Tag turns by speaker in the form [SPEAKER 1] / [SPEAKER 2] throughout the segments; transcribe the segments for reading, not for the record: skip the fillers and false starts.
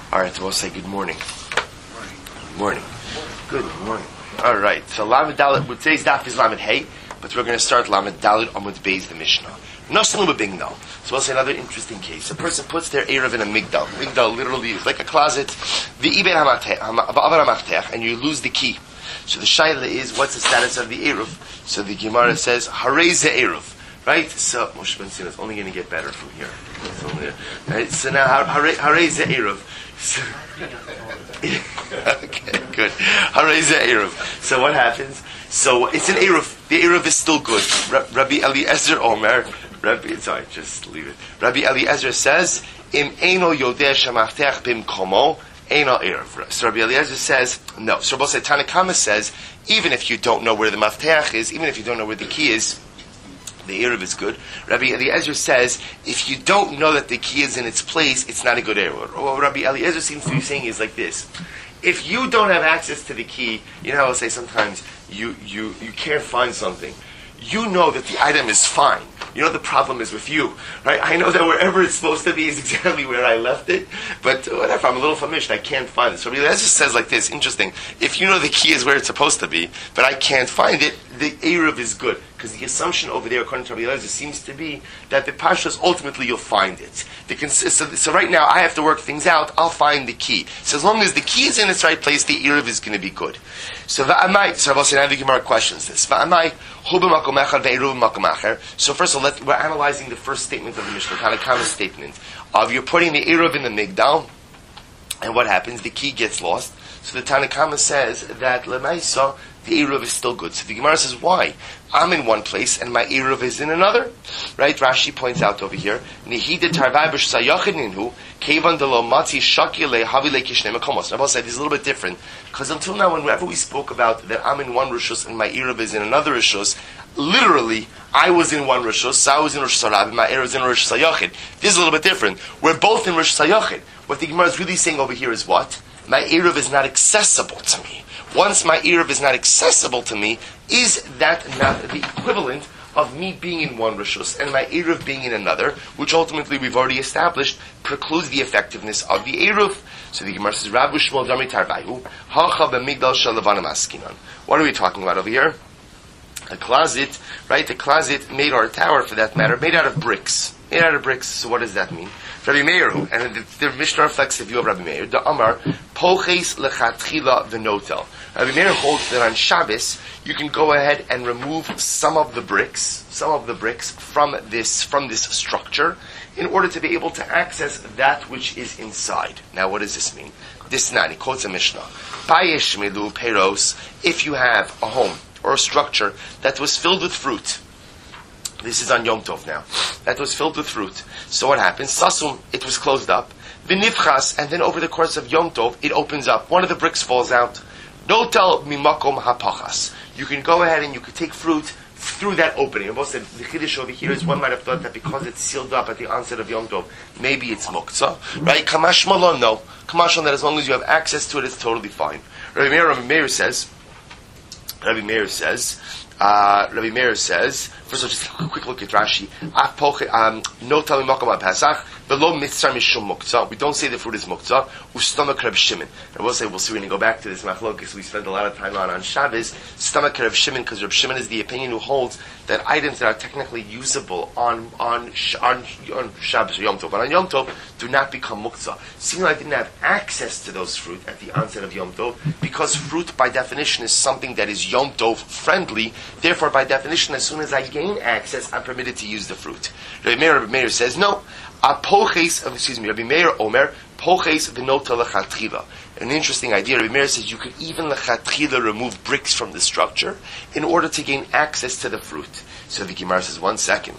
[SPEAKER 1] All right, so we'll say good morning. Good morning. Good morning. All right, so Lamed Dalet, today's daf is Lamed Hey, but we're going to start Lamed Dalet Amud Beis, the Mishnah. Noshnu b'Migdal. So we'll say another interesting case. A person puts their Erev in a Migdal. Migdal literally is like a closet. V'iben hamaftech, and you lose the key. So the shaila is, what's the status of the Erev? So the Gemara says, Harei ze Erev. Right? So, Moshe Ben Sina, it's only going to get better from here. Right? So now, Harei ze Erev. Okay, good. Harei ze Erev. So what happens? So it's an Erev. The Erev is still good. Rabbi Eliezer Omer, just leave it. Rabbi Eliezer says, Im eino yodeh shemaftech bim komo, eino Erev. So Rabbi Eliezer says, no. So Rabbi Tanakama says, even if you don't know where the maftech is, even if you don't know where the key is, the Erev is good. Rabbi Eliezer says, if you don't know that the key is in its place, it's not a good Erev. What Rabbi Eliezer seems to be saying is like this. If you don't have access to the key, you know how I'll say sometimes, you can't find something. You know that the item is fine. You know the problem is with you, right? I know that wherever it's supposed to be is exactly where I left it, but whatever, I'm a little famished, I can't find it. So Rabbi Eliezer says like this, interesting, if you know the key is where it's supposed to be, but I can't find it, the Erev is good. Because the assumption over there, according to Rabbi Eliezer, seems to be that the Pashas, ultimately you'll find it. So right now, I have to work things out, I'll find the key. So as long as the key is in its right place, the Erev is going to be good. So Rabbi the Gemara questions this. So first of all, we're analyzing the first statement of the Mishnah, Tanakama's statement, of you're putting the Erev in the Migdal, and what happens? The key gets lost. So the Tanakama says that Lemaisa, the Erev is still good. So the Gemara says, why? I'm in one place and my Erev is in another. Right? Rashi points out over here, Nehida tarvai b'shayachin ninhu, kevan delo matzi shakile havile kishne mekomos. Rabbi said, this is a little bit different, because until now, whenever we spoke about that I'm in one Rishus and my Erev is in another Rishus, literally, I was in one Rishus, so I was in Rosh Hashanah, and my Erev is in Rosh Hashanah. This is a little bit different. We're both in Rosh Hashanah. What the Gemara is really saying over here is what? My Erev is not accessible to me. Once my Erev is not accessible to me, is that not the equivalent of me being in one Rishus and my Erev being in another, which ultimately we've already established precludes the effectiveness of the Erev? So the Gemara says, Rav Shmuel Dami Tarvayu, Hacha b'migdal shalavanam askinan. What are we talking about over here? A closet, right? A closet made, or a tower for that matter, made out of bricks. Made out of bricks. So what does that mean? Rabbi Meir, and the Mishnah reflects the view of Rabbi Meir, the Amar, Poches lechatchila v'notel. Rabbi Meir holds that on Shabbos, you can go ahead and remove some of the bricks from this structure, in order to be able to access that which is inside. Now what does this mean? This nani quotes a Mishnah. Payesh milu peros, if you have a home, or a structure that was filled with fruit. This is on Yom Tov now. That was filled with fruit. So what happens? Sasum, it was closed up. V'nifchas, and then over the course of Yom Tov, it opens up. One of the bricks falls out. Notel mimakom hapachas. You can go ahead and you can take fruit through that opening. Both said the chiddush over here is one might have thought that because it's sealed up at the onset of Yom Tov, maybe it's muktzah, right? Kamash malon, no. Kamash on that as long as you have access to it, it's totally fine. Rabbi Meir says, first of all, just a quick look at Rashi. We don't say the fruit is muktzah. Stomach Reb Shimon. I will say, we'll see when you go back to this machlokes we spend a lot of time on Shabbos. Stomach Reb Shimon, because Reb Shimon is the opinion who holds that items that are technically usable on Shabbos or Yom Tov, but on Yom Tov, do not become muktzah. Seeing I didn't have access to those fruit at the onset of Yom Tov, because fruit by definition is something that is Yom Tov friendly, therefore by definition, as soon as I gain access, I'm permitted to use the fruit. Rabbi Meir says, no. Rabbi Meir Omer, poches v'nota lechatchila. An interesting idea. Rabbi Meir says you could even lechatchila remove bricks from the structure in order to gain access to the fruit. So the Gemara says, one second.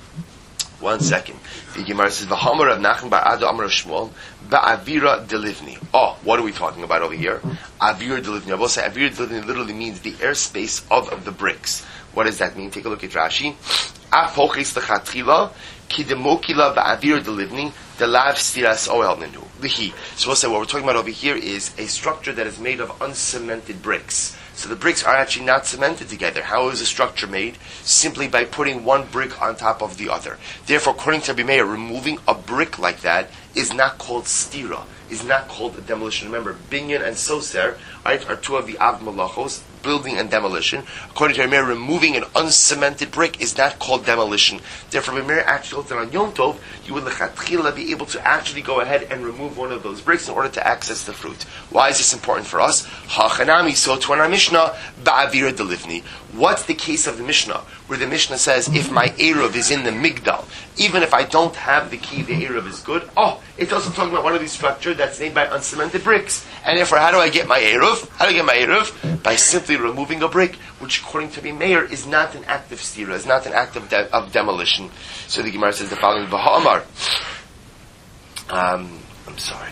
[SPEAKER 1] The Gemara says, v'hamar Rav Nachman bar Ada Amar Rav Shmuel ba'avira delivni. Oh, what are we talking about over here? Avira delivni. I will say avira delivni literally means the airspace of the bricks. What does that mean? Take a look at Rashi. Apoches lechatchila Kidemokila ba'avir delivni, the lav stiras oel nenu. So we'll say what we're talking about over here is a structure that is made of uncemented bricks. So the bricks are actually not cemented together. How is a structure made? Simply by putting one brick on top of the other. Therefore, according to Rabbi Meir, removing a brick like that is not called stira, is not called a demolition. Remember, binyan and soser, right, are two of the av malachos, building and demolition. According to Rabbi Meir, removing an uncemented brick is not called demolition. Therefore, Rabbi Meir actually holds that on Yom Tov, you would lechatchila be able to actually go ahead and remove one of those bricks in order to access the fruit. Why is this important for us? Hachanami, so to our Mishnah, ba'avira delivni. What's the case of the Mishnah, where the Mishnah says, if my Eruv is in the Migdal, even if I don't have the key, the Eruv is good? Oh, it's also talking about one of these structures that's made by uncemented bricks. And therefore, how do I get my Eruv? How do I get my Eruv? By simply removing a brick, which according to Rabbi Meir is not an act of stira, is not an act of demolition. So the Gemara says the following, Baha'amar. I'm sorry.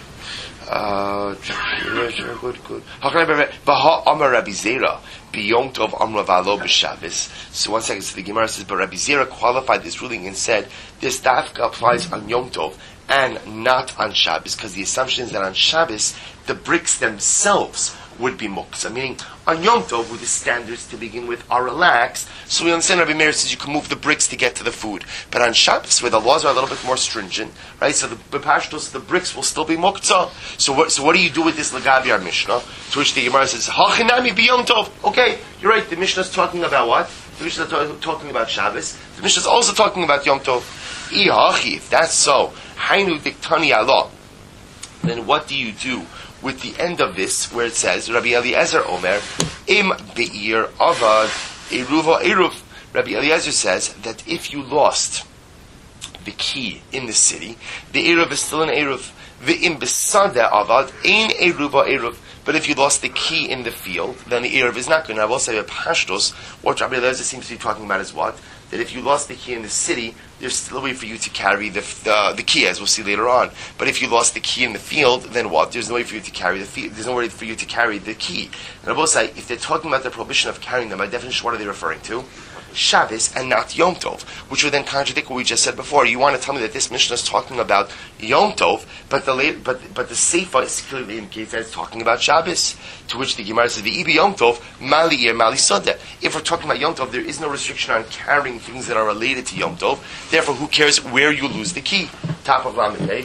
[SPEAKER 1] Good. Baha'amar Rabbi Zera. B'Yom Tov Amra V'Alo B'Shabbos. So 1 second. So the Gemara says, but Rabbi Zera qualified this ruling and said this dafka applies on Yom Tov and not on Shabbos, because the assumption is that on Shabbos the bricks themselves would be muksa, meaning on Yom Tov, where the standards to begin with are relaxed, so we understand Rabbi Meir says you can move the bricks to get to the food. But on Shabbos, where the laws are a little bit more stringent, right? So the pashtos, the bricks will still be muksa. So what do you do with this lagabi our Mishnah? To which the Gemara says, Hachinami b'Yom Tov. Okay, you're right. The Mishnah is talking about what? The Mishnah is talking about Shabbos. The Mishnah is also talking about Yom Tov. If that's so, Hainu diktani Allah. Then what do you do with the end of this, where it says, Rabbi Eliezer Omer, Im Be'ir Avad Eruva Eruv. Rabbi Eliezer says that if you lost the key in the city, the Eruv is still an Eruv. Ve'im Besada Avad Ein Eruva Eruv. But if you lost the key in the field, then the Eruv is not good. And I will say that Pashtos, what Rabbi Eliezer seems to be talking about is what? That if you lost the key in the city, there's still a way for you to carry the key, as we'll see later on. But if you lost the key in the field, then what? There's no way for you to carry there's no way for you to carry the key. And I will say, if they're talking about the prohibition of carrying them, by definition, what are they referring to? Shabbos and not Yom Tov, which would then contradict what we just said before. You want to tell me that this Mishnah is talking about Yom Tov, but the Seifa is clearly indicates that it's talking about Shabbos. To which the Gemara says, "V'ibi Yom Tov, mali ir mali sodeh." If we're talking about Yom Tov, there is no restriction on carrying things that are related to Yom Tov. Therefore, who cares where you lose the key? Top of Lamed Hey.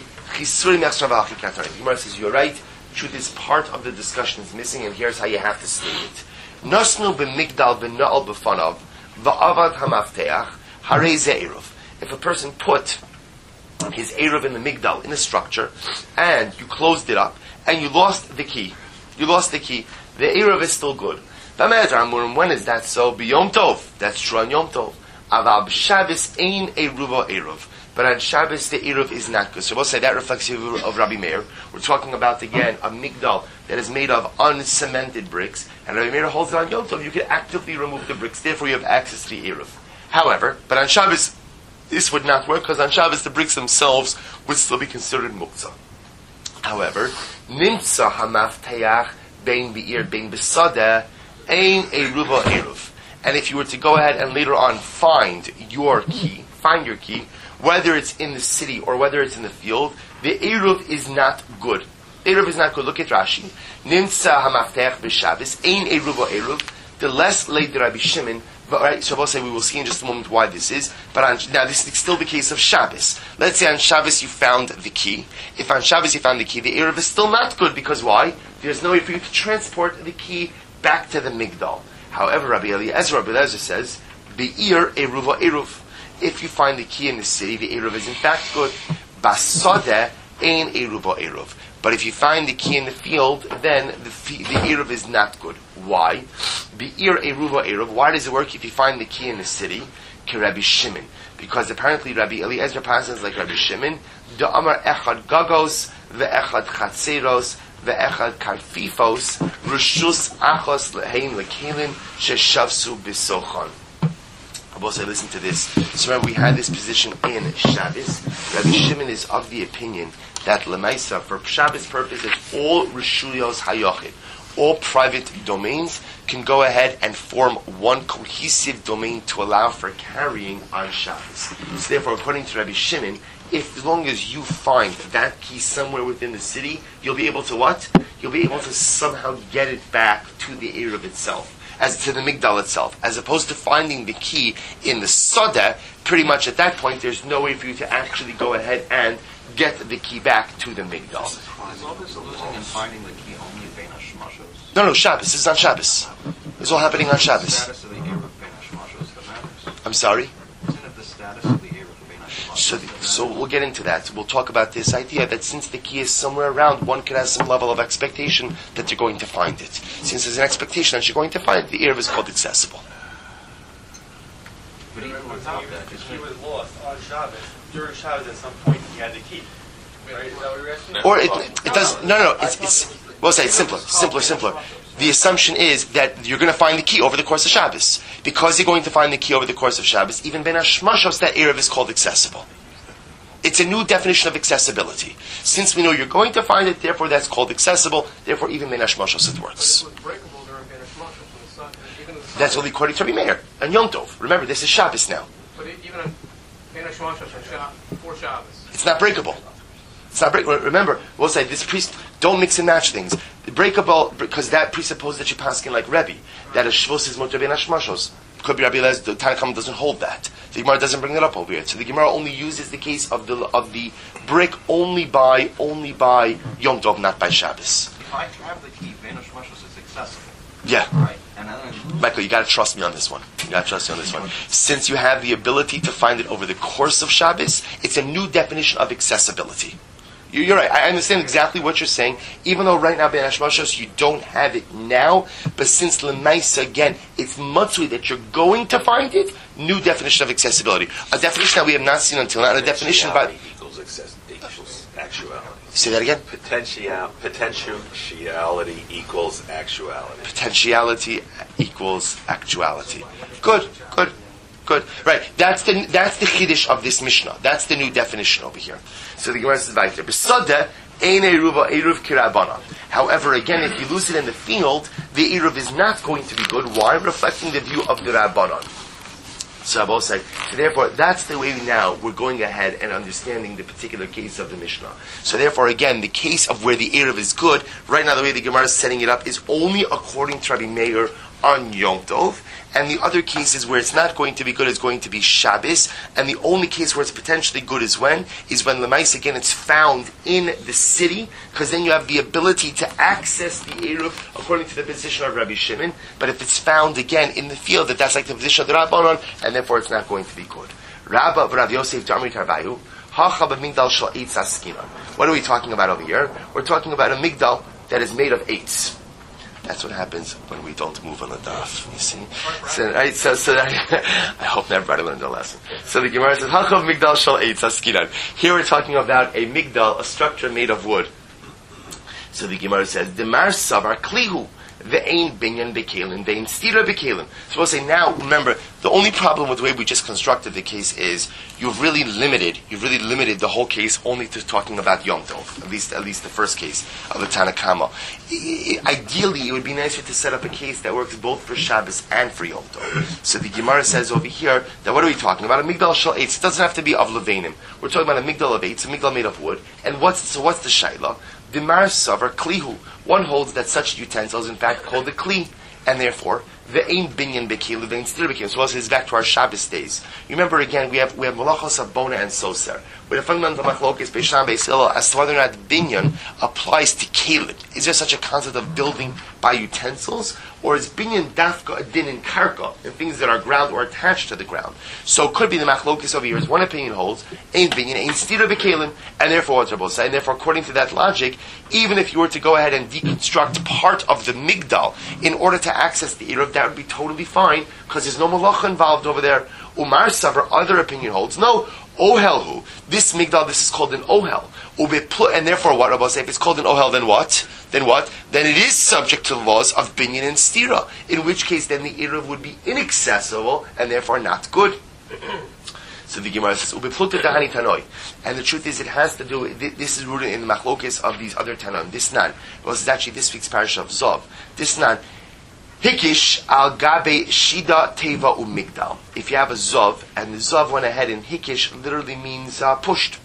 [SPEAKER 1] The Gemara says, "You're right. Truth is part of the discussion is missing, and here's how you have to state it." Nasnu b'migdal v'na'al b'fanav. Va'avad hamafteach harei ze eruv. If a person put his eruv in the migdal, in a structure, and you closed it up, and you lost the key, the eruv is still good. When is that so? B'Yom Tov. That's true on Yom Tov. Aval b'Shabbos ein eruva eruv. But on Shabbos, the eruv is not good. So we'll say that reflects the view of Rabbi Meir. We're talking about, again, a migdal that is made of uncemented bricks. And Rabbi Meir holds it on Yom Tov. You can actively remove the bricks. Therefore, you have access to the eruv. However, but on Shabbos, this would not work, because on Shabbos, the bricks themselves would still be considered muktzah. However, nimtza hamafteach bein be'ir bein besadeh ein eruva eruv. And if you were to go ahead and later on find your key, whether it's in the city or whether it's in the field, the eruv is not good. Eruv is not good. Look at Rashi. Nimtza hamaftech b'Shabbos ein eruva eruv. The less late Rabbi Shimon. Right, so we'll say we will see in just a moment why this is. But now this is still the case of Shabbos. Let's say on Shabbos you found the key. If on Shabbos you found the key, the eruv is still not good, because why? There's no way for you to transport the key back to the migdal. However, Rabbi Eliezer says, Be'ir eruva eruv. If you find the key in the city, the eruv is in fact good. Basodeh ein eruva eruv. But if you find the key in the field, then the eruv is not good. Why? Be'ir eruva eruv. Why does it work if you find the key in the city? Ke Rabbi Shimon. Because apparently Rabbi Eliezer passes like Rabbi Shimon. The Amar echad gagos, ve'echad chatzeros, ve'echad karfifos, rishus achos lehein lekelin, sheshavsu bisochon. I will say, listen to this. So remember, we had this position in Shabbos. Rabbi Shimon is of the opinion that Lemaisa, for Shabbos purposes, all Rishuyos Hayochid, all private domains can go ahead and form one cohesive domain to allow for carrying on Shabbos. So therefore, according to Rabbi Shimon, if as long as you find that key somewhere within the city, you'll be able to what? You'll be able to somehow get it back to the Eruv itself, as to the Migdal itself, as opposed to finding the key in the Soda. Pretty much at that point, there's no way for you to actually go ahead and get the key back to the Migdal.
[SPEAKER 2] Is all this losing and finding the key only Bein HaShmashos?
[SPEAKER 1] No, Shabbos. This is on Shabbos. It's all happening on Shabbos.
[SPEAKER 2] The status of the Eruv Bein HaShmashos that matters.
[SPEAKER 1] I'm sorry?
[SPEAKER 2] Isn't it the status of the Eruv Bein HaShmashos?
[SPEAKER 1] So we'll get into that. We'll talk about this idea that since the key is somewhere around, one could have some level of expectation that you're going to find it. Since there's an expectation that you're going to find it, the Eruv is called accessible.
[SPEAKER 2] But even without that,
[SPEAKER 3] the key was lost on Shabbos. During Shabbos, at some point, he had the key. Right? Is that what you're asking?
[SPEAKER 1] Or it does. No. We'll say it's simpler. The assumption is that you're going to find the key over the course of Shabbos. Because you're going to find the key over the course of Shabbos, even Bein HaShmashos, that Eruv is called accessible. It's a new definition of accessibility. Since we know you're going to find it, therefore that's called accessible, therefore even Bein HaShmashos it works.
[SPEAKER 3] But it was breakable during Bein HaShmashos, even the sun.
[SPEAKER 1] That's only according to Rabbi Meir and Yom Tov. Remember, this is Shabbos now.
[SPEAKER 3] But even on Bein HaShmashos for Shabbos.
[SPEAKER 1] It's not breakable. It's not breakable. Remember, we'll say this priest, don't mix and match things. Breakable, because that presupposes that you pass in like Rebbe, that a shvus is mutar Bein HaShmashos. Could be Rabbi Eliezer, the Tanna Kamma doesn't hold that. The Gemara doesn't bring that up over here. So the Gemara only uses the case of the break only by Yom Tov, not by Shabbos.
[SPEAKER 2] if I have the key, Bein HaShmashos is accessible.
[SPEAKER 1] Yeah.
[SPEAKER 2] Right? And then
[SPEAKER 1] Michael, you got to trust me on this one. Since you have the ability to find it over the course of Shabbos, it's a new definition of accessibility. You're right. I understand exactly what you're saying. Even though right now, Bein HaShmashos, you don't have it now, but since L'maisa, again, it's matzui that you're going to find it, new definition of accessibility. A definition that we have not seen until now, and a definition by...
[SPEAKER 4] equals actuality.
[SPEAKER 1] Say that again?
[SPEAKER 4] Potentiality equals actuality.
[SPEAKER 1] Potentiality equals actuality. Good. Right. That's the chiddush of this Mishnah. That's the new definition over here. So the Gemara says right there. B'sada ein eruva eruv kirabana. However, again, if you lose it in the field, the eruv is not going to be good. Why? Reflecting the view of the Rabbanon. So I will say, therefore, that's the way now we're going ahead and understanding the particular case of the Mishnah. So therefore, again, the case of where the eruv is good, right now the way the Gemara is setting it up is only according to Rabbi Meir on Yom Tov, and the other cases where it's not going to be good is going to be Shabbos, and the only case where it's potentially good is when L'mais, again, it's found in the city, because then you have the ability to access the Eruv according to the position of Rabbi Shimon, but if it's found, again, in the field, that's like the position of the Rabbanon, and therefore it's not going to be good. Rabba Rav Yosef D'Amri Tarvayu, Hacha b'migdal shel eitz askinan. What are we talking about over here? We're talking about a migdal that is made of eitz. That's what happens when we don't move on the daf. You see, so I hope everybody learned the lesson. So the Gemara says, "Hachav migdal shel eitz askinan." Here we're talking about a migdal, a structure made of wood. So the Gemara says, "Demar savar klihu ve'ein binyan bekelim ve'ein stira bekelim." So we'll say now. Remember, the only problem with the way we just constructed the case is you've really limited the whole case only to talking about Yom Tov. At least the first case of the Tanna Kamma. Ideally, it would be nicer to set up a case that works both for Shabbos and for Yom Tov. So the Gemara says over here that what are we talking about? A migdal shel eitz. It doesn't have to be of levanim. We're talking about a migdal of eitz, a migdal made of wood. And what's the shaila? Dimar savar klihu. One holds that such utensils, in fact, called a kli, and therefore the ein binyan bekilu, ve'ein stira bekilu. So it's back to our Shabbos days. You remember again, we have malachos of bona and soser. With a fundamental machlokes beisham beisilo as to whether or not binyan applies to kelim. Is there such a concept of building by utensils, or is binyan dafka a din in karka, in things that are ground or attached to the ground? So it could be the machlokes over here. Is one opinion holds ein binyan, ein stira bekelim, and therefore what's Rabbi say? And therefore, according to that logic, even if you were to go ahead and deconstruct part of the migdal in order to access the eruv, that would be totally fine because there's no malacha involved over there. Umar Savar, other opinion holds, no, ohelhu, this migdal, this is called an ohel. And therefore what, Rabbi say, if it's called an ohel, then what? Then it is subject to the laws of binyan and stira, in which case then the eruv would be inaccessible and therefore not good. So the Gemara says, "Ubepluta dahani tanoi," and the truth is, it has to do. This is rooted in the machlokes of these other tanoim. This nan, well, this is actually this week's parasha of Zov. This nan, hikish al gabe shida teva umigdal. If you have a Zov, and the Zov went ahead and hikish literally means pushed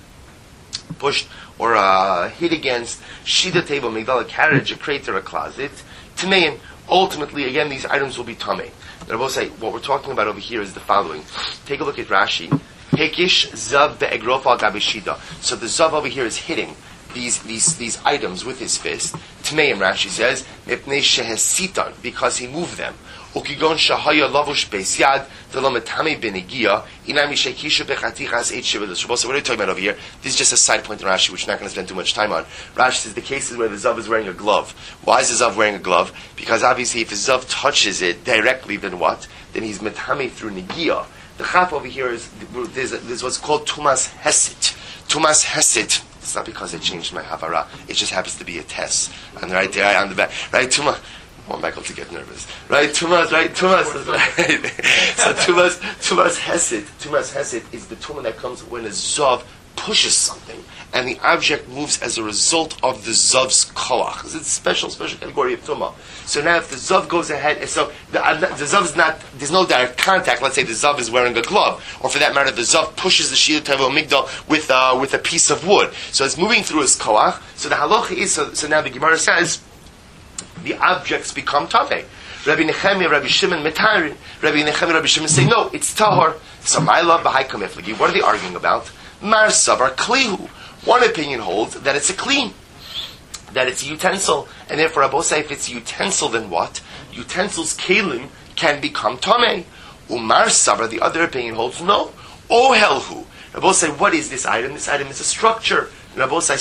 [SPEAKER 1] or hit against shida teva umigdal, a carriage, a crate, or a closet. Tamein. Ultimately, again, these items will be tamei. I will say, what we're talking about over here is the following. Take a look at Rashi. Hekish zav be'egrof al gabe shida. So the zav over here is hitting these items with his fist. Tmeim, Rashi says, mipnei shehesitan, because he moved them. Ukigon shahaya lavush beis yad v'lo metame b'negia inami shekisha bechatichas eight shivados. So what are we talking about over here? This is just a side point in Rashi, which we're not going to spend too much time on. Rashi says the cases where the zav is wearing a glove. Why is the zav wearing a glove? Because obviously if the zav touches it directly, then what? Then he's metame through negia. The chaf over here is there's what's called tumas hesit. Tumas hesit. It's not because I changed my havara. It just happens to be a test. And right there on the back, right, tumas. I want Michael to get nervous. Right, tumas, right, tumas. Right. So tumas hesit is the tuma that comes when a zav pushes something, and the object moves as a result of the zav's koach. It's a special category of tumah. So now if the zav goes ahead, and so the zav's not, there's no direct contact. Let's say the zav is wearing a glove, or for that matter, the zav pushes the shida tevo migdal with a piece of wood. So it's moving through his koach. So the halacha is, so now the Gemara says, the objects become tamei. Rabbi Nechemia, Rabbi Shimon metarin. Rabbi Nechemia, Rabbi Shimon say no, it's tahor. So my love b'hai kamiflagi. What are they arguing about? Mar sabar klihu. One opinion holds that it's a kli, that it's a utensil, and therefore Rabbi say if it's a utensil, then what? Utensils kelim can become tamei. Umar sabar, the other opinion holds no. Ohelhu. Rabbi say what is this item? This item is a structure. Rabbi say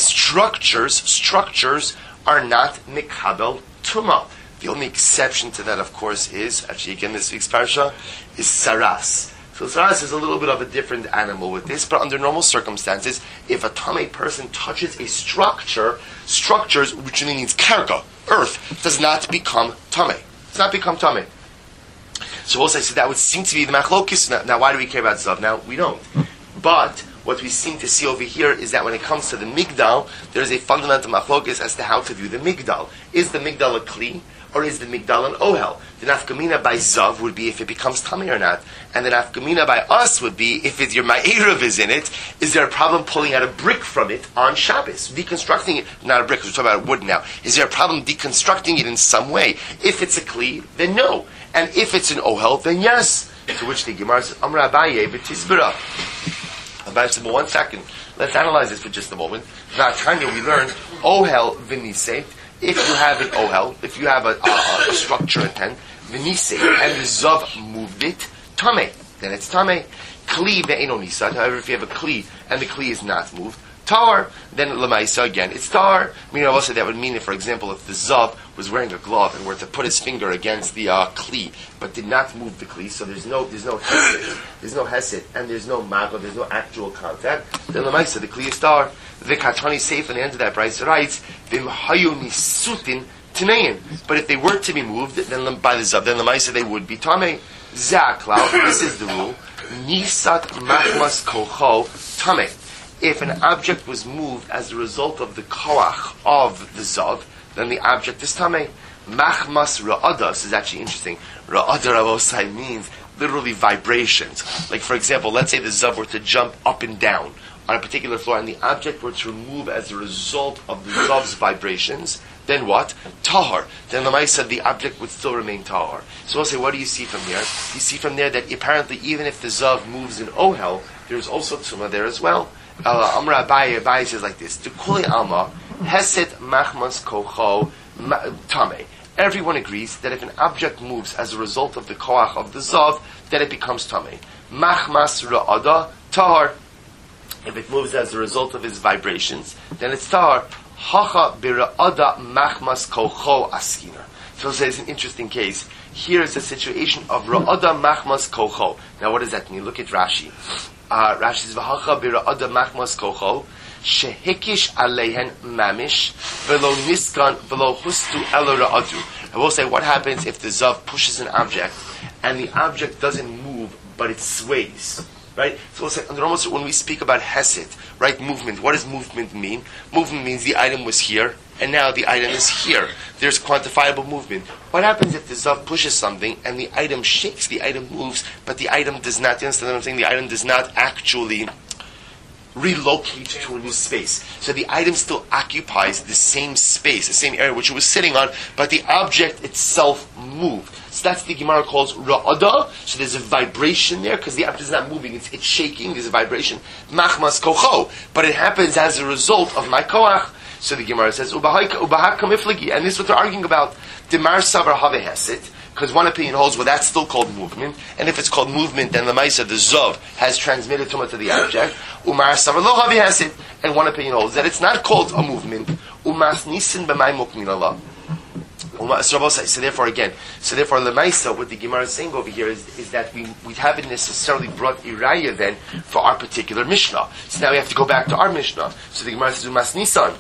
[SPEAKER 1] structures are not mikabel tuma. The only exception to that, of course, is, actually again this week's parsha, is saras. So saras is a little bit of a different animal with this, but under normal circumstances, if a tamei person touches a structures, which means karka, earth, does not become tamei. Does not become tamei. So we'll say, so that would seem to be the machlokis. Now why do we care about zav? Now, we don't. But what we seem to see over here is that when it comes to the migdal, there is a fundamental machlokis as to how to view the migdal. Is the migdal a kli, or is the migdal an ohel? The nafkamina by zav would be if it becomes tamei or not, and the nafkamina by us would be if your ma'erav is in it. Is there a problem pulling out a brick from it on Shabbos, deconstructing it? Not a brick, we're talking about wood now. Is there a problem deconstructing it in some way? If it's a kli, then no, and if it's an ohel, then yes. To which the Gemara says, Amra Abaye b'tisbira. Abaye said, well, 1 second. Let's analyze this for just a moment. V'atanya, we learned ohel v'niseit. If you have an ohel, if you have a structure, a tent, v'niseit, and the zav moved it, tamei, then it's tamei. Kli ve'eno nisat. However, if you have a kli and the kli is not moved, tar, then lemaisa again, it's tar. Meaning, also that would mean that, for example, if the zav was wearing a glove and were to put his finger against the kli, but did not move the kli, so there's no hesed, and there's no mago, there's no actual contact, then lemaisa, the kli is tar. The Katani Seif on the end of that Bryce writes, Vim hayu nisutin timein. But if they were to be moved, then by the zav, then lemaisa they would be tamei. Zaklau, this is the rule. Nisat machmas kocho tamei. If an object was moved as a result of the koach of the zav, then the object is tamei. Machmas ra'ada, this is actually interesting. Ra'ada ravosai means literally vibrations. Like, for example, let's say the zav were to jump up and down on a particular floor, and the object were to move as a result of the zav's vibrations, then what? Tahar. Then Lamai said the object would still remain tahar. So we'll say, what do you see from there? You see from there that apparently even if the zav moves in ohel, there's also tumah there as well. Amra Abaye says like this: Tukuli alma heset machmas kocho tamei. Everyone agrees that if an object moves as a result of the koach of the zav, then it becomes tamei. Machmas ra'ada tahar. If it moves as a result of its vibrations, then it's tahar. Hacha bira'ada machmas kocho askina. So it's an interesting case. Here is a situation of ra'ada machmas kocho. Now what does that mean? Look at Rashi. Rashi says, V'hacha bira'ada machmas kocho, shehikish aleihen mamish, velo niskan, velo hustu elo ra'adu. I will say, what happens if the zav pushes an object, and the object doesn't move, but it sways? Right? So we'll say, under almost when we speak about hesed, right, movement, what does movement mean? Movement means the item was here, and now the item is here. There's quantifiable movement. What happens if the Zav pushes something, and the item shakes, the item moves, but the item does not, you understand what I'm saying? The item does not actually relocate to a new space. So the item still occupies the same space, the same area which it was sitting on, but the object itself moved. So that's the Gemara calls ra'ada. So there's a vibration there, because the object is not moving, it's shaking, there's a vibration. Machmas kocho. But it happens as a result of my koach. So the Gemara says, ubahaka miflagi. And this is what they're arguing about. Demar savar have hesit. Because one opinion holds, well, that's still called movement. And if it's called movement, then the Maisa, the Zov, has transmitted Tumah to the object. Umar savar lo have hesit. And one opinion holds that it's not called a movement. Umas nisin b'may mukmin Allah. So therefore, the Maisa, what the Gemara is saying over here is that we haven't necessarily brought Iraya then for our particular Mishnah. So now we have to go back to our Mishnah. So the Gemara says, Umas nisan.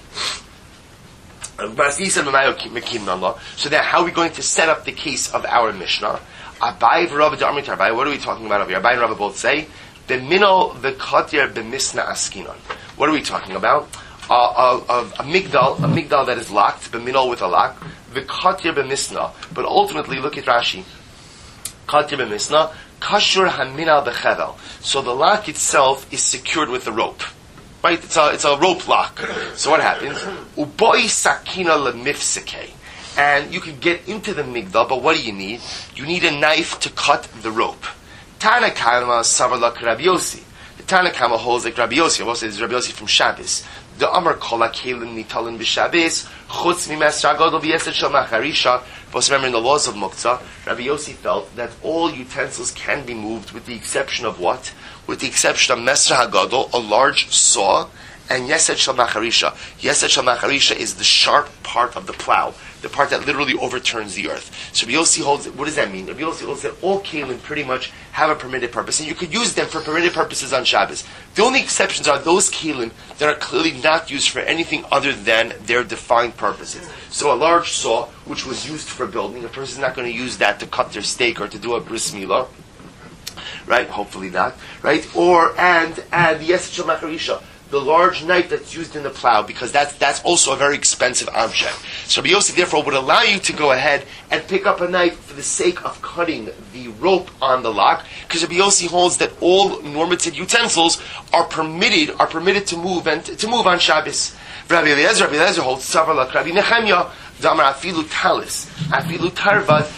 [SPEAKER 1] So then how are we going to set up the case of our Mishnah? Abai v'Rabba d'Armitar. Abai, what are we talking about over here? Abai and Rabba both say, B'minol v'katir b'misna askinon. What are we talking about? A migdal that is locked, b'minol with a lock, v'katir b'misna. But ultimately, look at Rashi. Katir b'misna, kashur haminal b'chevel. So the lock itself is secured with a rope. Right? It's a rope lock. So what happens? Uboi sakina lemifseke. And you can get into the migdal, but what do you need? You need a knife to cut the rope. Tanakama savarlak Rabbi Yossi. The Tanakama holds like Rabbi Yossi. Also, this is Rabbi Yossi from Shabbos. The Amar kola kelim nitalin b'Shabbos chutz mimes shagadol v'yesed shel macharisha. But remember, in the laws of Muktzah, Rabbi Yossi felt that all utensils can be moved with the exception of what? With the exception of Mesra Hagadol, a large saw, and Yesed Shel Macharisha. Yesed Shel Macharisha is the sharp part of the plow, the part that literally overturns the earth. So Rabbi Yossi holds, what does that mean? Rabbi Yossi holds that all kalim pretty much have a permitted purpose, and you could use them for permitted purposes on Shabbos. The only exceptions are those kalim that are clearly not used for anything other than their defined purposes. So a large saw, which was used for building, a person is not going to use that to cut their steak or to do a bris milah. Right? Hopefully not. Right? And the Yesed Shel Macharisha, the large knife that's used in the plow, because that's also a very expensive object. So Rabbi Yossi therefore would allow you to go ahead and pick up a knife for the sake of cutting the rope on the lock, because Rabbi Yossi holds that all normative utensils are permitted to move and to move on Shabbos. Rabbi Eliezer holds Savar like Rabbi Nechemya, Damar afilu talis, afilu tarvad.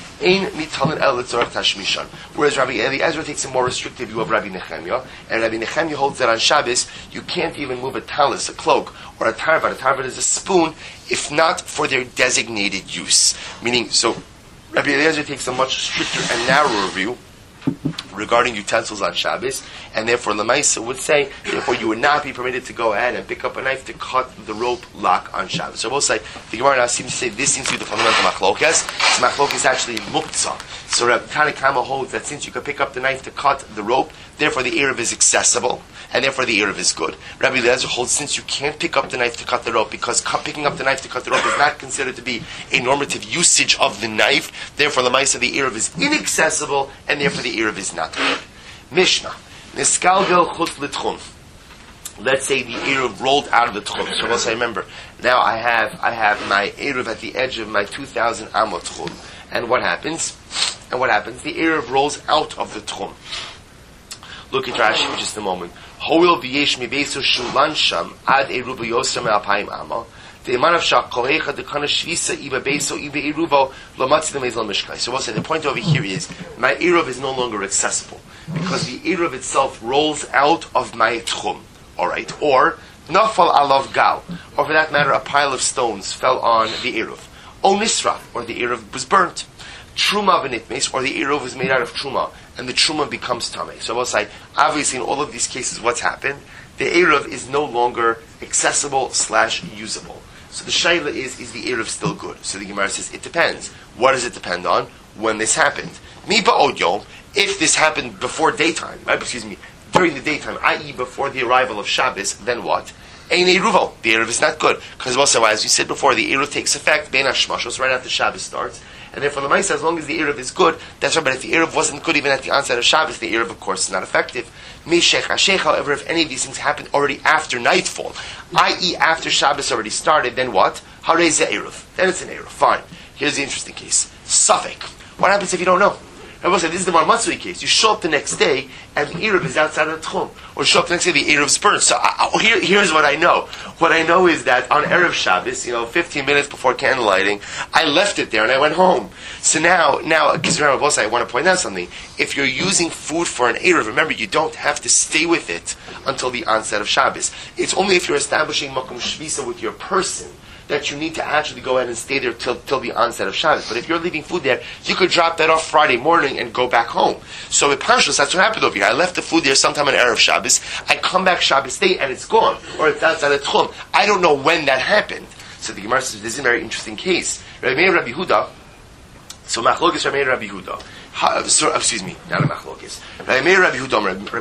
[SPEAKER 1] Whereas Rabbi Eliezer takes a more restrictive view of Rabbi Nechemya, and Rabbi Nechemya holds that on Shabbos you can't even move a talis, a cloak, or a tarvat. A tarvat is a spoon, if not for their designated use. Meaning, so Rabbi Eliezer takes a much stricter and narrower view regarding utensils on Shabbos, and therefore Lamaisa would say, therefore you would not be permitted to go ahead and pick up a knife to cut the rope lock on Shabbos. So we'll say, the Gemara now seems to say this seems to be the fundamental machlokas. So machlokas is actually muktzah. So Rabbi Tanakama holds that since you can pick up the knife to cut the rope, therefore the Erev is accessible, and therefore the Erev is good. Rabbi Eliezer holds since you can't pick up the knife to cut the rope, because picking up the knife to cut the rope is not considered to be a normative usage of the knife, therefore the Lamaisa, the Erev is inaccessible, and therefore the Erev is not good. Mishnah. Niskalgel chutz l'tchum. Let's say the Erev rolled out of the tchum. So once I remember, now I have my Erev at the edge of my 2,000 amot tchum. And what happens? The Erev rolls out of the tchum. Look at Rashi for just a moment. Hoil v'yesh mibeso shulan sham ad eruba yosem alpayim ama. The amount of shak kohecha the kana shvisa iba beso iba erubo lomatzi the mezal mishkai. So we'll say the point over here is my Erev is no longer accessible because the Erev itself rolls out of my tchum. All right, or nafal alav gal, or for that matter, a pile of stones fell on the Erev. O nisra, or the Erev was burnt. Truma v'nitmes, or the Erev was made out of truma, and the truma becomes tameh. So we'll say, obviously in all of these cases, what's happened? The Erev is no longer accessible / usable. So the shaila is the Erev still good? So the Gemara says, it depends. What does it depend on? When this happened. Mi ba'od yom, if this happened before daytime, during the daytime, i.e. before the arrival of Shabbos, then what? Ein Eruvo. The Erev is not good. Because also, as we said before, the Erev takes effect, Ben HaShmashos, right after Shabbos starts. And therefore, Lamaisa, as long as the Erev is good, that's right. But if the Erev wasn't good even at the onset of Shabbos, the Erev, of course, is not effective. However, if any of these things happen already after nightfall, i.e. after Shabbos already started, then what? Harei ze Erev. Then it's an Erev. Fine. Here's the interesting case. Safek. What happens if you don't know? Rabbi said, this is the Mar Matsui case. You show up the next day, and the Erev is outside of the Tchum. Or show up the next day, the Erev's burned. So here's what I know. What I know is that on Erev Shabbos, 15 minutes before candle lighting, I left it there and I went home. So now, because remember, I want to point out something. If you're using food for an Erev, remember, you don't have to stay with it until the onset of Shabbos. It's only if you're establishing Makom Shvisa with your person that you need to actually go ahead and stay there till the onset of Shabbos. But if you're leaving food there, you could drop that off Friday morning and go back home. So with Parshas, that's what happened over here. I left the food there sometime on Erev Shabbos. I come back Shabbos day and it's gone. Or it's outside the Tchum. I don't know when that happened. So the Gemara says, this is a very interesting case. Rabbi Meir Rabbi Yehuda, so Machlokes Rabbi Meir Rabbi Yehuda. Excuse me, not a Machlokes. Rabbi Meir Rabbi Yehuda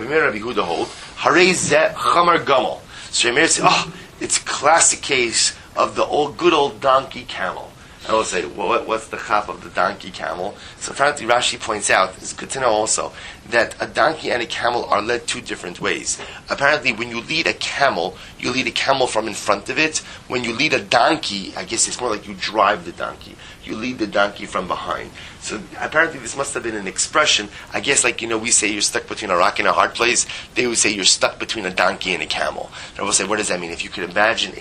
[SPEAKER 1] hold, Harei zeh chamar gamal. So Rabbi Meir says, it's a classic case of the good old donkey camel. I will say, well, what's the chap of the donkey camel? So apparently Rashi points out, it's good to know also, that a donkey and a camel are led two different ways. Apparently when you lead a camel, you lead a camel from in front of it. When you lead a donkey, I guess it's more like you drive the donkey. You lead the donkey from behind. So apparently this must have been an expression, I guess like, we say you're stuck between a rock and a hard place, they would say you're stuck between a donkey and a camel. And I will say, what does that mean? If you can imagine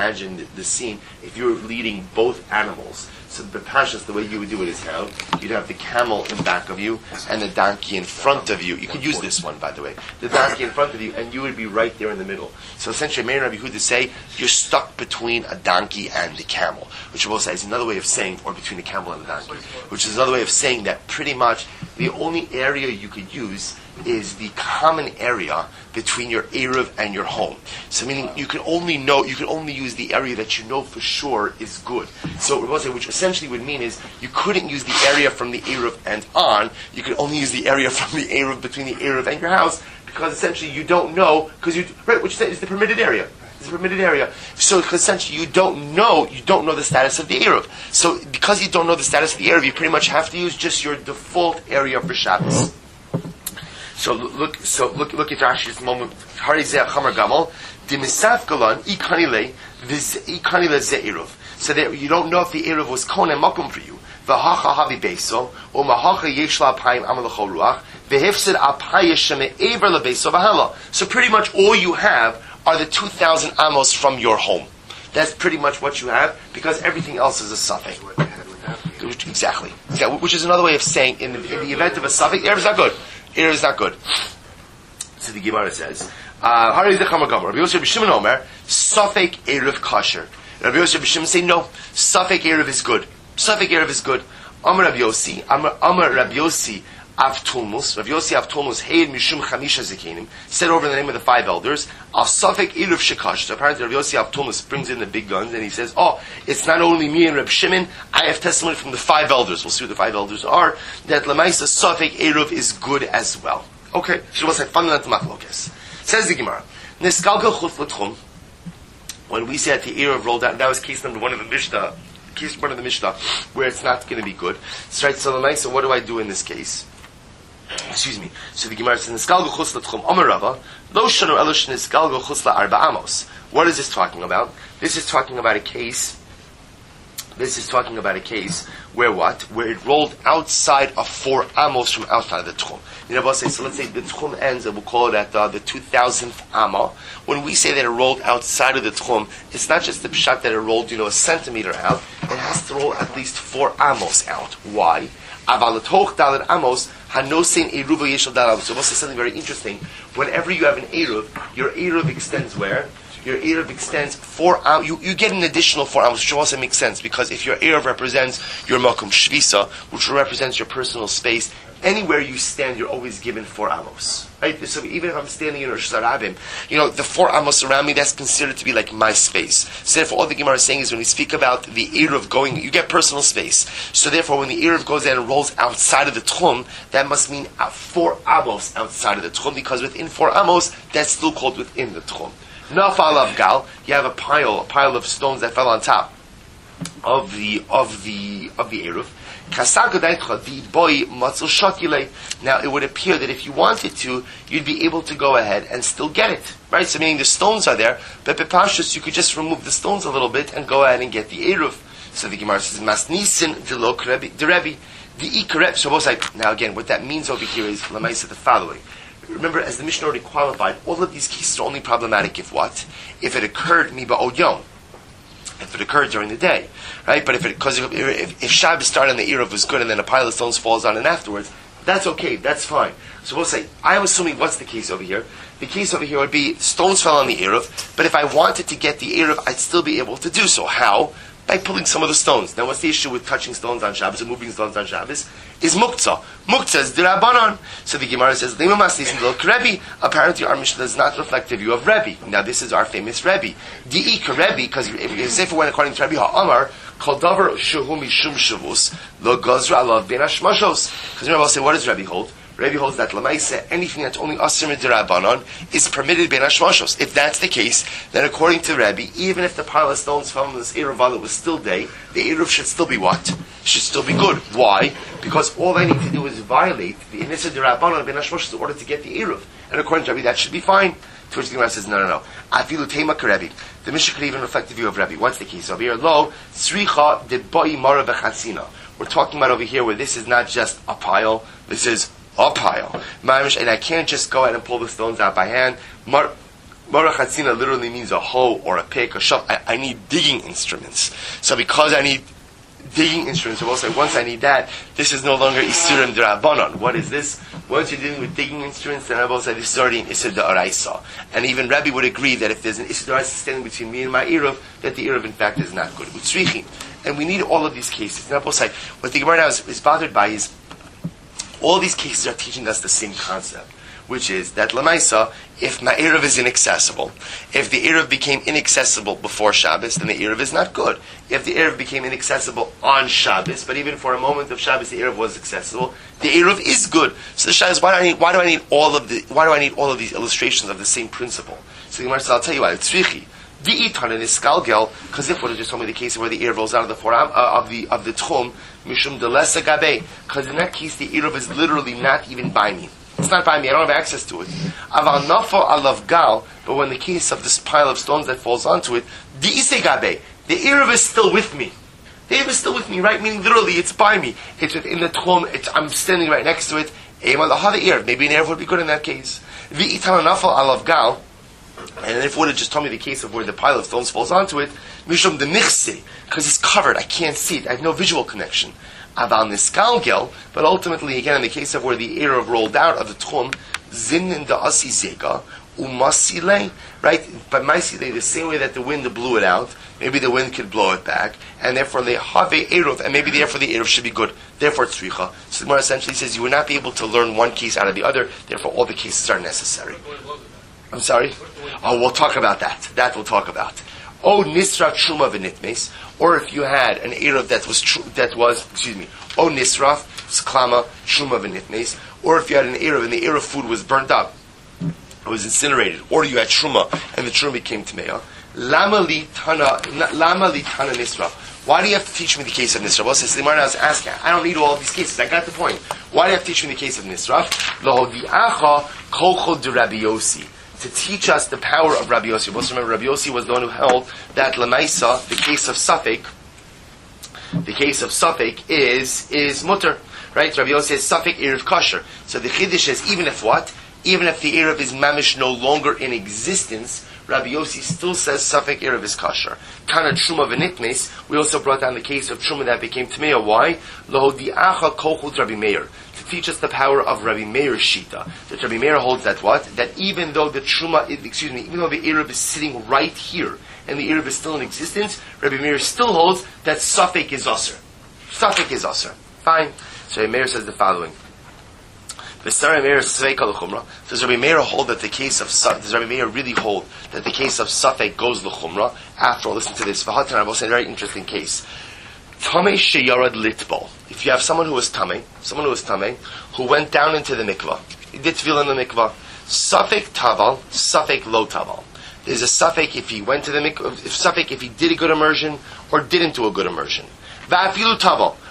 [SPEAKER 1] the scene, if you're leading both animals, so the Pashas, the way you would do it is how? You'd have the camel in back of you and the donkey in front of you. You could use this one, by the way. The donkey in front of you, and you would be right there in the middle. So essentially, Meir Rabbi Yehuda say, you're stuck between a donkey and the camel, which we'll say is another way of saying, or between the camel and the donkey, which is another way of saying that pretty much the only area you could use is the common area between your Erev and your home. So meaning you can only use the area that you know for sure is good. So which essentially would mean is you couldn't use the area from the Erev and on, you could only use the area from the Erev between the Erev and your house, because essentially you don't know, because what you say is the permitted area. It's a permitted area. So essentially you don't know the status of the Erev. So because you don't know the status of the Erev, you pretty much have to use just your default area for Shabbos. So look at Rashi this moment. Harei zeh chamar gamal, dimisaf galan ikanile ze'eruv. So that you don't know if the eruv was kone makom for you. V'hacha havi beiso, or mahacha yesh la apayim amalachol ruach, v'hifsid apayim sheme'ever lebeso v'hala. So pretty much all you have are the 2,000 amos from your home. That's pretty much what you have, because everything else is a suffix. Exactly. Yeah, which is another way of saying, in the event of a suffix, eruv is not good. Erev is not good. So the Gemara says, Harei zeh chamar gamal. Rabbi Yosef b'Shimon Omer, Safek Erev kasher. Rabbi Yosef b'Shimon say, no, Safek Erev is good. Safek Erev is good. Amar Rabbi Yossi, Amar Rabbi Yossi Avtulmus, Rabbi Yossi Avtulmus, Heid Mishum Chamisha Zekinim, said over the name of the 5 elders, Al Safek Erev Shekash. So apparently Rabbi Yossi Avtulmus brings in the big guns and he says, it's not only me and Rabbi Shimon, I have testimony from the 5 elders. We'll see what the 5 elders are, that Lamaisa Safek Erev is good as well. Okay, so what's that fundamental machlokes? Says the Gemara, Niskalka Chutz L'Tchum, when we say that the Erev rolled out, that was case number 1 of the Mishnah, where it's not going to be good. So right, so Lamaisa, what do I do in this case? Excuse me. So the Gemara says, Niskalgo chutz l'tchum Amar Rava, lo shanu elosh niskalgo chutz la'arba amos. What is this talking about? This is talking about a case where what? Where it rolled outside of 4 amos from outside of the tchum. So let's say the tchum ends, and we'll call it at the 2,000th amma. When we say that it rolled outside of the tchum, it's not just the pshat that it rolled, a centimeter out. It has to roll at least 4 amos out. Why? Aval l'toch daled amos hanosein eruv yeshal daled amos. So this is something very interesting. Whenever you have an eruv, your eruv extends where? Your eruv extends 4 amos. You get an additional 4 amos, which also makes sense, because if your eruv represents your makom shvisa, which represents your personal space, anywhere you stand, you're always given 4 amos. Right? So even if I'm standing in Rosh Hashanah, the 4 amos around me, that's considered to be like my space. So therefore, all the Gemara is saying is when we speak about the Erev going, you get personal space. So therefore, when the Erev goes in and rolls outside of the Tchum, that must mean 4 amos outside of the Tchum, because within 4 amos, that's still called within the Tchum. Nafal of Gal, you have a pile of stones that fell on top of the Erev. Now, it would appear that if you wanted to, you'd be able to go ahead and still get it. Right? So meaning the stones are there, but Bepashtus, you could just remove the stones a little bit and go ahead and get the Eruv. So the Gemara says, Masnisin de lo Rebbe. The Ikareb. So both like, now again, what that means over here is Lamaisa the following. Remember, as the Mishnah already qualified, all of these cases are only problematic if what? If it occurred miba od yom. If it occurred during the day, right? But if Shabbos started and the Eruv was good and then a pile of stones falls on and afterwards, that's okay, that's fine. So we'll say, I'm assuming what's the case over here? The case over here would be stones fell on the Eruv, but if I wanted to get the Eruv, I'd still be able to do so. How? By pulling some of the stones. Now, what's the issue with touching stones on Shabbos or moving stones on Shabbos? Is muktzah. Muktzah is d'Rabbanan. So the Gemara says, apparently our Mishnah does not reflect the view of Rebbe. Now, this is our famous Rebbe. Di'ik Rebbe, because if it went according to Rebbe Ha'amar, kol davar shehu mishum shavus, lo gozra alav ben hashmashos. Because remember, I'll say, what does Rebbe hold? Rebbe holds that Lamaisa, anything that's only Asr D'Rabbanan is permitted Ben Hashmashos. If that's the case, then according to Rebbe, even if the pile of stones fell on this Eruv while it was still day, the Eruv should still be what? Should still be good. Why? Because all I need to do is violate the Inisa D'Rabbanan Ben Hashmashos in order to get the Eruv. And according to Rebbe, that should be fine. To which the Gemara says, no. Afilu Tema Rebbe. The Mishnah could even reflect the view of Rebbe. What's the case over here? Lo, Sricha de Boi Mara V'Chatzina. We're talking about over here where this is not just a pile, this is a pile. And I can't just go ahead and pull the stones out by hand. Mara Chatzina literally means a hoe or a pick or shovel. I need digging instruments. So because I need digging instruments, we'll say once I need that, this is no longer Isurim D'Rabbanan. What is this? Once you're dealing with digging instruments, then I will say this is already an Isur D'Oraisa. And even Rebbe would agree that if there's an Isur D'Oraisa standing between me and my Eruv, that the Eruv in fact is not good. Utzrichim. And we need all of these cases. Now, both say what the Gemara now is bothered by is all these cases are teaching us the same concept, which is that Lamaisa, if my Eruv is inaccessible, if the Eruv became inaccessible before Shabbos, then the Eruv is not good. If the Eruv became inaccessible on Shabbos, but even for a moment of Shabbos the Eruv was accessible, the Eruv is good. So the Shah is, why do I need all of these illustrations of the same principle? So the Gemara says, I'll tell you why. It's Tzrichi. Because if would have just told me the case where the Eruv rolls out of the foram of the Tchum, Mishum Delesa Gabe, because in that case the Eruv is literally not even by me. It's not by me, I don't have access to it. Aval Nafo Alav Gal, but when the case of this pile of stones that falls onto it, Di'ise Gabe, the Eruv is still with me. The Eruv is still with me, right? Meaning literally it's by me. It's within the Tchum, I'm standing right next to it. Maybe an Eruv would be good in that case. V'itan Nafo Alav Gal, and if it would have just told me the case of where the pile of stones falls onto it, Mishum de Nichse, because it's covered, I can't see it, I have no visual connection. Aval Niskalgel, but ultimately, again, in the case of where the Eruv rolled out of the Tchum, Zin in the Asi Zega, Umasile, right? But Maisile, the same way that the wind blew it out, maybe the wind could blow it back, and therefore they have a Eruv, and maybe therefore the Eruv should be good. Therefore it's Tzricha. So the Gemara essentially says you would not be able to learn one case out of the other, therefore all the cases are necessary. I'm sorry? Oh, we'll talk about that. That we'll talk about. Oh, Nisra Truma V'nitmes, or if you had an Eruv oh, Nisraf, Sklama, Truma V'nitmes, or if you had an Eruv and the Eruv food was burnt up, it was incinerated, or you had Truma and the Truma became Tmeya, Lama li Tana Nisra. Why do you have to teach me the case of Nisraf? Well, since the Gemara was asking, I don't need all of these cases. I got the point. Why do you have to teach me the case of Nisraf? Lo Di'acha Kolcho de Rabbi Yossi. To teach us the power of Rabbi Yossi. Let's remember, Rabbi Yossi was the one who held that Lamaisa, the case of Suffolk is mutter, right? Rabbi Yossi says Suffolk Eruv kosher. So the Chiddush is even if the Eruv is mamish no longer in existence, Rabbi Yossi still says Suffolk Eruv is kosher. Kana Truma v'nitmes. We also brought down the case of Truma that became Tmeya. Why? Lo di'acha kolchut Rabbi Meir. To teach us the power of Rabbi Meir's shita. That Rabbi Meir holds that what? That even though the Truma, even though the Eruv is sitting right here, and the Eruv is still in existence, Rabbi Meir still holds that Suffolk is Asr. Suffolk is Asr. Fine. So Rabbi Meir says the following. Does Rabbi Meir hold that the case of does Rabbi Meir really hold that the case of Suffolk goes l'chumra? After all, listen to this. I will say a very interesting case. Tamei sheyarad litbol. If you have someone who is tamei, who went down into the mikvah, he did tefillah in the mikvah. Suffolk taval, Suffolk lo taval. There's a Suffolk if he went to the mikvah, Suffolk if he did a good immersion or didn't do a good immersion. Va'afilu taval.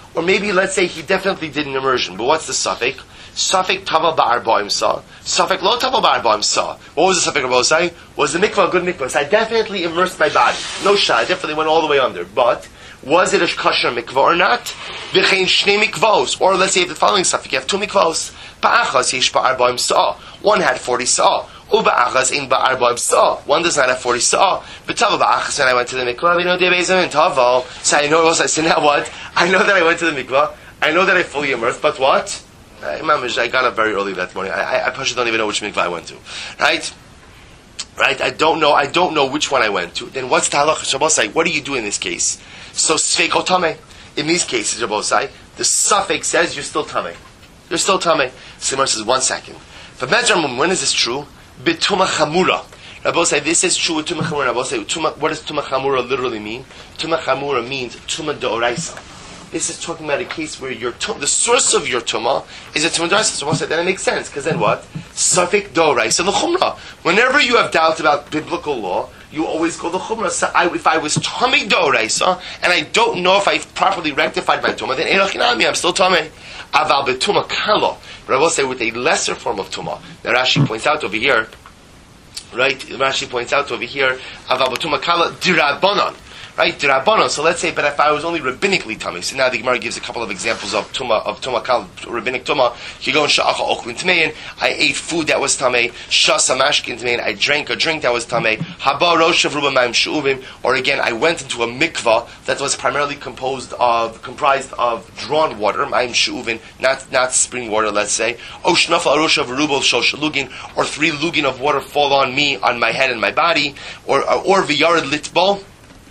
[SPEAKER 1] Or maybe, let's say, he definitely did an immersion, but what's the suffix? Suffix taval ba'arbaim sa. Suffix lo taval ba'arbaim sa. What was the suffix of Osai? Was the mikvah a good mikvah? So I definitely immersed my body. No shot, I definitely went all the way under. But, was it a kosher mikvah or not? V'chein shnei mikvos. Or let's say the following suffix, you have two mikvos. Ba'achas yesh ba'arbaim sa. One had 40 sa. Uba'achas in ba'arbaim sa. One does not have 40 sa. But taval ba'achas, and I went to the mikvah, and taval. So I know also, I said, now what? I know that I went to the mikvah. I know that I fully immersed, but what? I got up very early that morning. I personally don't even know which mikvah I went to. Right? I don't know which one I went to. Then what's the halacha? Shabbosai, what do you do in this case? So sveiko tameh. In these cases, Shabbosai, the suffix says you're still tameh. You're still tameh. Simar says, 1 second. For Medrash, when is this true? B'tumah chamura. Shabbosai, this is true with tumah chamura. Shabbosai, what does tumah chamura literally mean? Tumah chamura means tumah deoraisa. This is talking about a case where the source of your tumah is a tumah d'oraisa. So then it makes sense, because then what? Suffix d'oraisa l'chumra. Whenever you have doubt about biblical law, you always go the chumra. So if I was tumah d'oraisa, and I don't know if I've properly rectified my tumah, then erachinami, I'm still tumah. Aval betumah kalo. But I will say with a lesser form of tumah. Now Rashi points out over here, right? Rashi points out over here, aval betumah kalo dirabanan. Right, Dirabbanon. So let's say, but if I was only rabbinically tummy, so now the Gemara gives a couple of examples of tumah kal, rabbinic tumah. You go in sha'acha ochlin tmein. I ate food that was tamei. Shasa mashkin tmein. I drank a drink that was tamei. Haba rosh of ruba ma'im she'uvim. Or again, I went into a mikvah that was primarily comprised of drawn water, ma'im she'uvim, not spring water. Let's say, oshnafa rosh of rubel shosh lugin, or 3 lugin of water fall on me, on my head and my body, or v'yared litbol.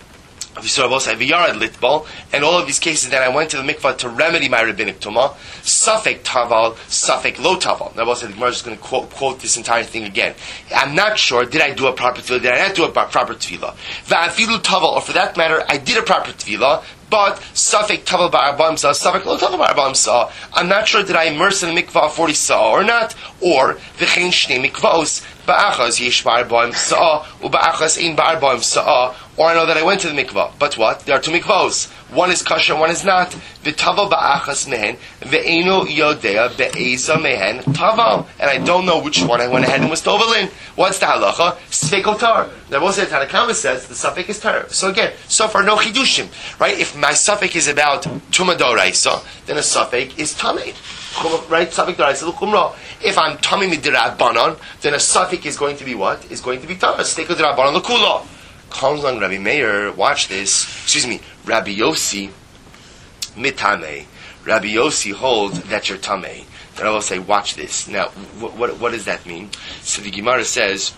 [SPEAKER 1] And all of these cases, then I went to the mikvah to remedy my rabbinic tumah. Suffix taval, suffix lo taval. Now, the Gemara is just going to quote this entire thing again. I'm not sure, did I do a proper tefillah? Did I not do a proper tefillah? Va'afilu taval, or for that matter, I did a proper tefillah, but suffix taval ba'arbaim sa, suffix lo taval ba'arbaim sa. I'm not sure, did I immerse in the mikvah 40 sa or not? Or, v'chein shnei mikvahos, ba'achas yesh ba'arbaim sa, u'ba'achas ein ba'arbaim sa. Or I know that I went to the mikvah, but what? There are 2 mikvahs. One is kosher, one is not. V'taval ba'achas mehen, ve'enu yodea be'eza mehen taval. And I don't know which one I went ahead and was tovel in. What's the halacha? Sfeiko tar. Now, most of the Tanakama says the suffix is tar. So again, so far no chidushim, right? If my suffix is about tumah d'oraisa, then a suffix is tamei. Right? Suffix d'oraisa l'chumra. If I'm tamei midirabbanon, then a suffix is going to be what? Is going to be tar. Sfeiko d'rabbanon l'kula. Comes along Rabbi Meir, watch this. Rabbi Yossi mitame. Rabbi Yossi holds that you're tamei. Then I will say, watch this. Now, what does that mean? So the Gemara says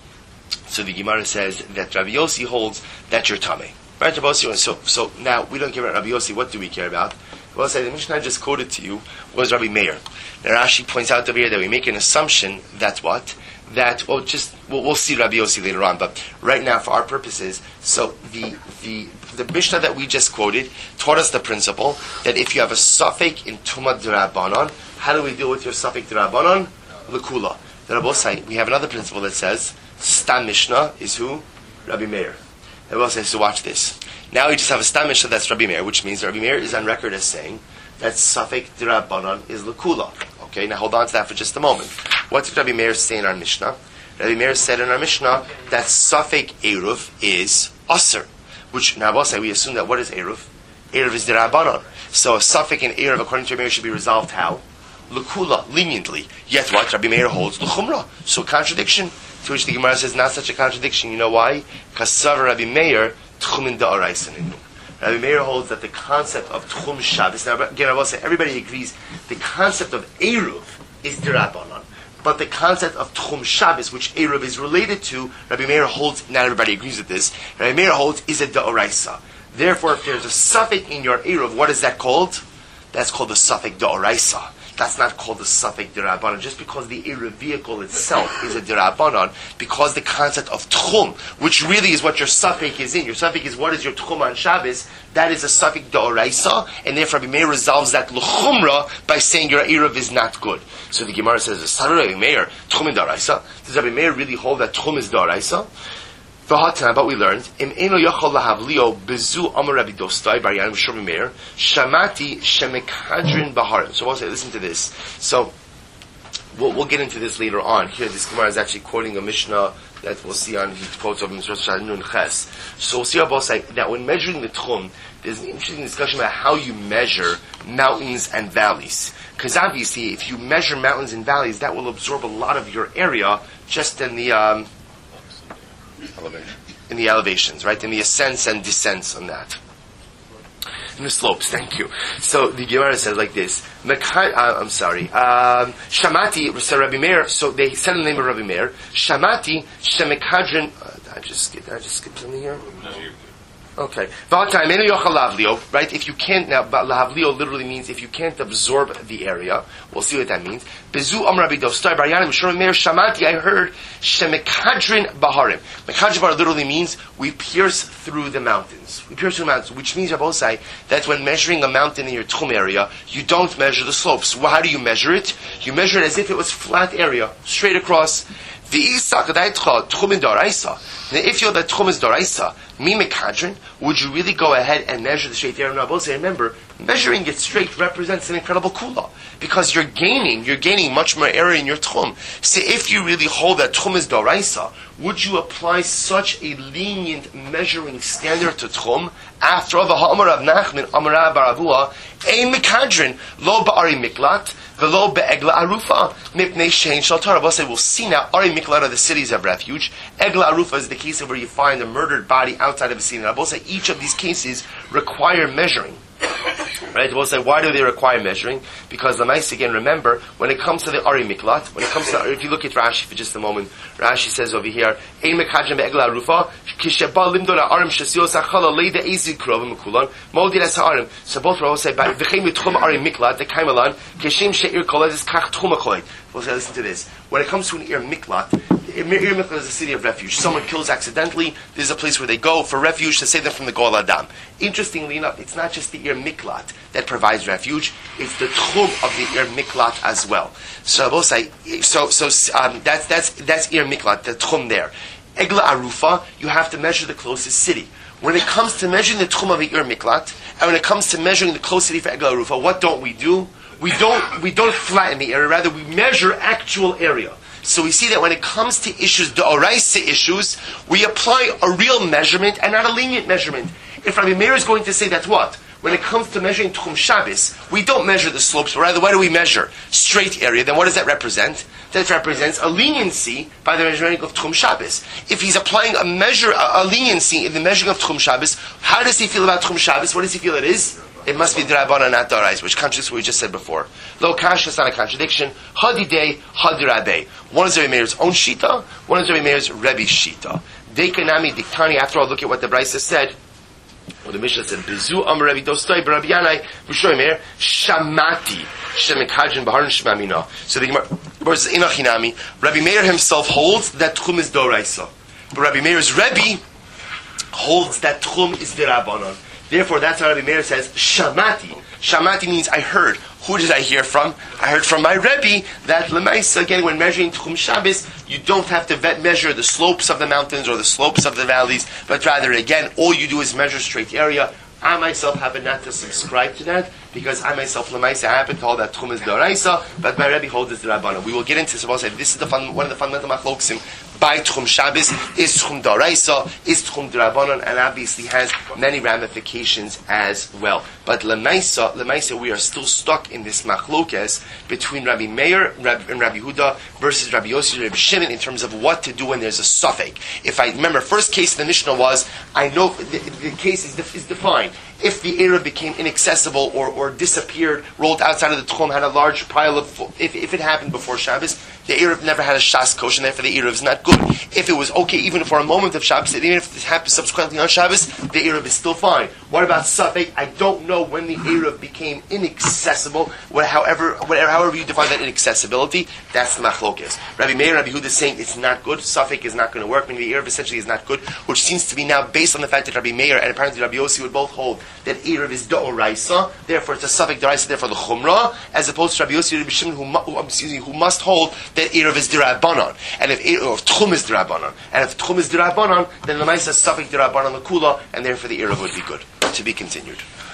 [SPEAKER 1] that Rabbi Yossi holds that you're tamei. Right, Rabbi Yossi? So now we don't care about Rabbi Yossi. What do we care about? Well, say the Mishnah I just quoted to you was Rabbi Meir. Now Rashi points out over here that we make an assumption that what? We'll see Rabbi Yossi later on, but right now, for our purposes, so the Mishnah that we just quoted taught us the principle that if you have a suffix in Tumah D'Rabbanon, how do we deal with your suffix D'Rabbanon? L'kula. The Rabbi say we have another principle that says Stam Mishnah is who? Rabbi Meir. The Rabbi says, so watch this. Now we just have a Stam Mishnah that's Rabbi Meir, which means Rabbi Meir is on record as saying that suffix D'Rabbanon is L'kula. Okay, now hold on to that for just a moment. What did Rabbi Meir say in our Mishnah? Rabbi Meir said in our Mishnah that suffix Eruv is Aser. Which, now we'll say, we assume that what is Eruv? Eruv is D'Rabbanon. So a suffix in Eruv, according to Rabbi Meir, should be resolved how? L'kula, leniently. Yet what? Rabbi Meir holds L'chumra. So contradiction. To which the Gemara says, not such a contradiction. You know why? Because Savar Rabbi Meir, Tchumin Da'araisa Ninu. Rabbi Meir holds that the concept of Tchum Shabbos, now again I will say, everybody agrees, the concept of Eruv is D'Rabbanon. But the concept of Tchum Shabbos, which Eruv is related to, Rabbi Meir holds, not everybody agrees with this, Rabbi Meir holds is a Da'oraisa. Therefore, if there's a suffix in your Eruv, what is that called? That's called the suffix Da'oraisa. That's not called the suffix D'Rabbanon. Just because the Eruv vehicle itself is a D'Rabbanon, because the concept of Tchum, which really is what your suffix is in. Your suffix is what is your Tchum on Shabbos, that is a suffix D'Oraisa, and therefore Rabbi Meir resolves that L'chumra by saying your Eruv is not good. So the Gemara says, Rabbi Meir, Tchum is D'Oraisa. Does Rabbi Meir really hold that Tchum is D'Oraisa? But we learned, so we'll say, listen to this. So, we'll get into this later on. Here, this Gemara is actually quoting a Mishnah that we'll see on, he quotes of Mishnah Nun Ches. So we'll see how both say that when measuring the Tchum, there's an interesting discussion about how you measure mountains and valleys. Because obviously, if you measure mountains and valleys, that will absorb a lot of your area just in the elevations, right? In the ascents and descents on that. In the slopes, thank you. So the Gemara says like this. Shamati, so Rabbi Meir, so they said the name of Rabbi Meir. Shamati, Shemekadrin, did I just skip something here? Okay. Right? If you can't, now, lahavlio literally means if you can't absorb the area. We'll see what that means. Bezu am Rabbi Dostai Bar Yanim Shor Meir Shamati, I heard Shemekadrin Baharim. Mekadrin Bar literally means we pierce through the mountains. We pierce through the mountains, which means, Rabbosai, that when measuring a mountain in your Tchum area, you don't measure the slopes. Well, how do you measure it? You measure it as if it was flat area, straight across. If you're the Tchum is Doraisa, Mimekadrin, would you really go ahead and measure the straight area? Remember, measuring it straight represents an incredible kula, because you're gaining much more area in your Tchum. So if you really hold that Tchum is Doraisa, would you apply such a lenient measuring standard to Tchum? After all, the Ha'amar of Nachman, Amar Baravua, Ein Mekadrin, Lo Ba'ari Miklat, V'lo Be'egla Arufa, Mipnei Shein Shaltar. We'll see now, Ari Miklat are the cities of refuge. Egla Arufa is the case of where you find a murdered body outside of a city. Now, each of these cases require measuring. Right? We'll say, why do they require measuring? Because the mice, again, remember, when it comes to the Ari Miklat, if you look at Rashi for just a moment, Rashi says over here, Ein Mekadrin Be'egla Arufa, Kisheba Limdo La'arim Shesios Achala Leida Ezi Krovim Mekulan, Moldi Les Ha'arim. So both will say, V'chein Mitchum Ari Miklat, the Kaimalan, Kishim She'ir Koled, Kach Tchum HaKoled. We'll say, listen to this. When it comes to an Ir Miklat is a city of refuge. Someone kills accidentally, there's a place where they go for refuge to save them from the Gol Adam. Interestingly enough, it's not just the Ir Miklat that provides refuge, it's the Tchum of the Ir Miklat as well. So we'll say, that's Ir Miklat, the Tchum there. Egla Arufa, you have to measure the closest city. When it comes to measuring the Tchum of the Ir Miklat, and when it comes to measuring the close city for Egla Arufa, what don't we do? We don't flatten the area, rather we measure actual area. So we see that when it comes to issues, the Oraisa issues, we apply a real measurement and not a lenient measurement. If Rabbi Meir is going to say that what? When it comes to measuring Tchum Shabbos, we don't measure the slopes, but rather what do we measure? Straight area. Then what does that represent? That represents a leniency by the measuring of Tchum Shabbos. If he's applying a leniency in the measuring of Tchum Shabbos, how does he feel about Tchum Shabbos? What does he feel it is? It must be D'Rabbanan, not D'Oraisa, which contradicts what we just said before. Lo Kash is not a contradiction. Hadidei, Hadirabei. One is Rabbi Meir's own Shita, one is Rabbi Meir's Rebbe's Shita. Dekanami Diktani, after all, look at what the Brisa said. Well, the Mishnah said, Bezu Amar Rabbi Dostai, Rabbi Yanai, B'Shoy Meir, Shamati, Shemekadrin Baharin Shmamina. So the Gemara says, Inachinami, Rabbi Meir himself holds that Tchum is D'Oraisa. But Rabbi Meir's Rebbe holds that Tchum is D'Rabbanan. Therefore, that's why Rabbi Meir says, Shamati. Shamati means I heard. Who did I hear from? I heard from my Rebbe that Lemaisa, again, when measuring Tchum Shabbos, you don't have to measure the slopes of the mountains or the slopes of the valleys, but rather, again, all you do is measure straight area. I myself happen not to subscribe to that, because I myself, Lemaisa, happen to hold that Tchum is D'Oraisa, but my Rebbe holds this D'Rabbanan. We will get into this. This is one of the fundamental machloksim by Tchum Shabbos. Is Tchum D'Oraisa, is Tchum D'Rabbanan, and obviously has many ramifications as well. But Lemaisa, we are still stuck in this machlokes between Rabbi Meir and Rabbi Huda versus Rabbi Yossi and Rabbi Shimon in terms of what to do when there's a suffix. If I remember, first case in the Mishnah was, I know the case is defined. If the Erev became inaccessible or disappeared, rolled outside of the Tchum, had a large pile of, if it happened before Shabbos, the Erev never had a Shas Kosh, and therefore the Erev is not good. If it was okay even for a moment of Shabbos, even if it happened subsequently on Shabbos, the Erev is still fine. What about Safek? I don't know when the Erev became inaccessible, however you define that inaccessibility, that's the machlokes. Rabbi Meir and Rabbi Huda is saying it's not good, Safek is not going to work, meaning the Erev essentially is not good, which seems to be now based on the fact that Rabbi Meir and apparently Rabbi Yossi would both hold that Erev is D'Oraisa, therefore it's a Safek D'Oraisa, therefore the Chumrah, as opposed to Rabbi Yossi and Rabbi Shimon who must hold that Eruv is Dirabanan. And if Tchum is Dirabanan. And if Tchum is Dirabanan, then the Maisa is Safik Dirabanan Lakula, and therefore the Eruv would be good. To be continued.